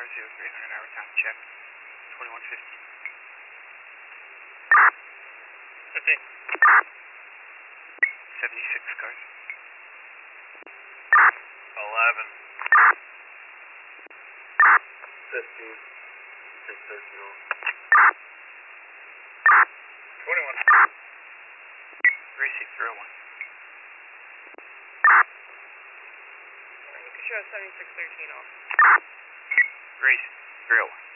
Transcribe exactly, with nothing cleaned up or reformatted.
R zero three hundred hour time check. twenty-one fifty. fifteen. seventy-six cars. eleven. fifteen. six thirteen. twenty-one. Receive zero one. You can show seventy-six thirteen off. Receive zero one.